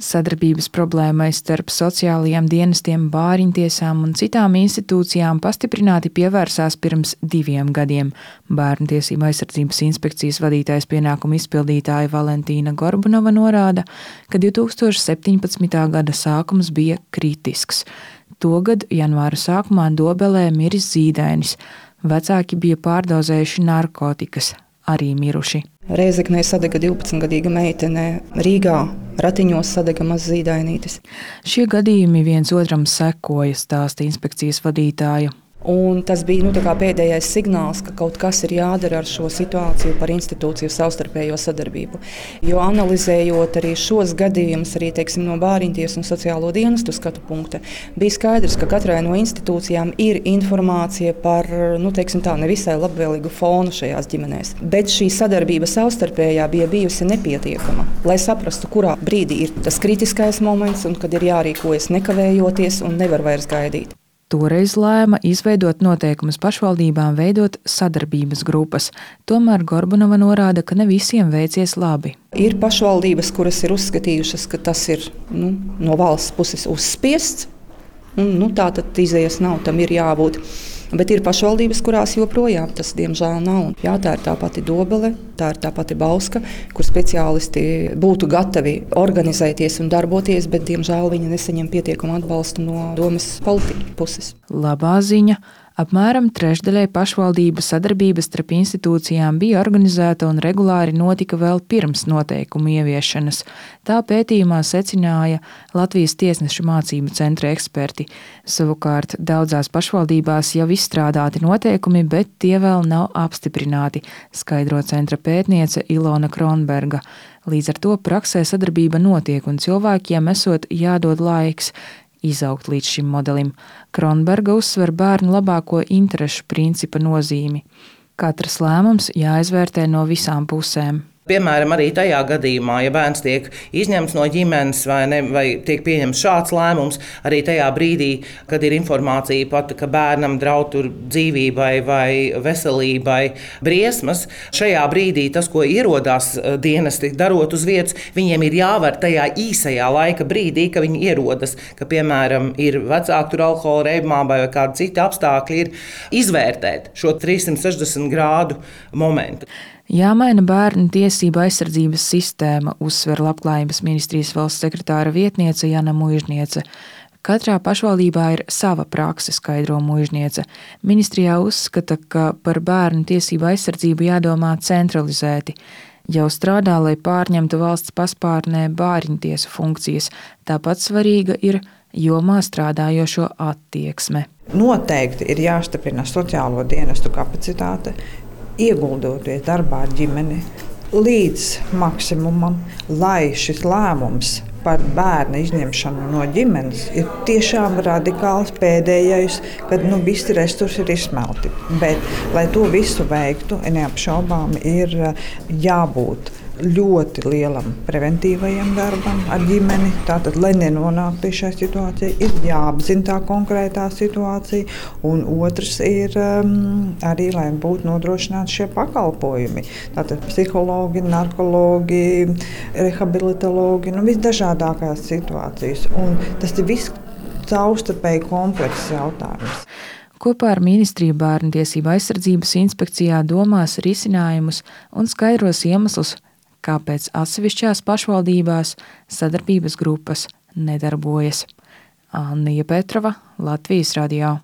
Sadarbības problēmai starp sociālajiem dienestiem, bāriņtiesām un citām institūcijām pastiprināti pievērsās pirms 2 gadiem. Bērnu tiesību aizsardzības inspekcijas vadītājas pienākumu izpildītāja Valentīna Gorbunova norāda, ka 2017. gada sākums bija kritisks. Togad janvāra sākumā Dobelē miris zīdainis. Vecāki bija pārdozējuši narkotikas, arī miruši. Rēzeknē sadega 12-gadīga meitene, Rīgā ratiņos sadega maz zīdainītis. Šie gadījumi viens otram sekoja, stāsta inspekcijas vadītāja. Un tas bija pēdējais signāls, ka kaut kas ir jādara ar šo situāciju par institūciju savstarpējo sadarbību. Jo analizējot arī šos gadījumus, arī no bāriņtiesu un sociālo dienestu skatu punkta, bija skaidrs, ka katrai no institūcijām ir informācija par nevisai labvēlīgu fonu šajās ģimenēs. Bet šī sadarbība savstarpējā bija bijusi nepietiekama, lai saprastu, kurā brīdī ir tas kritiskais moments un kad ir jārīkojas nekavējoties un nevar vairs gaidīt. Toreiz lēma izveidot noteikumus pašvaldībām, veidot sadarbības grupas. Tomēr Gorbunova norāda, ka ne visiem veicies labi. Ir pašvaldības, kuras ir uzskatījušas, ka tas ir no valsts puses uzspiests. Tā tad izējas nav, tam ir jābūt. Bet ir pašvaldības, kurās joprojām tas diemžēl nav. Jā, tā ir tā pati Dobele, tā ir tā pati Bauska, kur speciālisti būtu gatavi organizēties un darboties, bet diemžēl viņi nesaņem pietiekamu atbalstu no domes politiķu puses. Labā ziņa. Apmēram trešdaļai pašvaldību sadarbības starp institūcijām bija organizēta un regulāri notika vēl pirms noteikumu ieviešanas. Tā pētījumā secināja Latvijas tiesnešu mācību centra eksperti. Savukārt daudzās pašvaldībās jau izstrādāti noteikumi, bet tie vēl nav apstiprināti, skaidro centra pētniece Ilona Kronberga. Līdz ar to praksē sadarbība notiek un cilvēkiem esot jādod laiks izaugt līdz šim modelim. Kronberga uzsver bērnu labāko interešu principa nozīmi. Katrs lēmums jāizvērtē no visām pusēm. Piemēram, arī tajā gadījumā, ja bērns tiek izņemts no ģimenes vai tiek pieņemts šāds lēmums, arī tajā brīdī, kad ir informācija pat, ka bērnam draud dzīvībai vai veselībai briesmas, šajā brīdī tas, ko ierodās dienesti darot uz vietas, viņiem ir jāvar tajā īsajā laika brīdī, ka viņi ierodas, ka, piemēram, ir vecāki tur alkohola reibumā vai kādi citi apstākļi, ir izvērtēt šo 360 grādu momentu. Jāmaina bērnu tiesību aizsardzības sistēma, uzsver Labklājības ministrijas valsts sekretāra vietniece Jana Muižniece. Katrā pašvaldībā ir sava prakse, skaidro Muižniece. Ministrijā uzskata, ka par bērnu tiesību aizsardzību jādomā centralizēti. Jau strādā, lai pārņemtu valsts paspārnē bāriņtiesu funkcijas. Tāpat svarīga ir jomā strādājošo attieksme. Noteikti ir jāstiprina sociālo dienestu kapacitāte, ieguldoties darbā ar ģimeni līdz maksimumam, lai šis lēmums par bērnu izņemšanu no ģimenes ir tiešām radikāls pēdējais, kad visi resursi ir izsmelti. Bet, lai to visu veiktu, neapšaubām ir jābūt ļoti lielam preventīvajam darbam ar ģimeni. Tātad, lai nenonāktu pie šai situācijai, ir jāapzina tā konkrētā situācija. Un otrs ir arī, lai būtu nodrošināti šie pakalpojumi. Tātad psihologi, narkologi, rehabilitologi, visdažādākās situācijas. Un tas ir viss savstarpēji komplekss jautājums. Kopā ar ministriju Bērnu tiesību aizsardzības inspekcijā domās risinājumus un skaidros iemeslus, kāpēc atsevišķās pašvaldībās sadarbības grupas nedarbojas. Annija Petrova, Latvijas radio.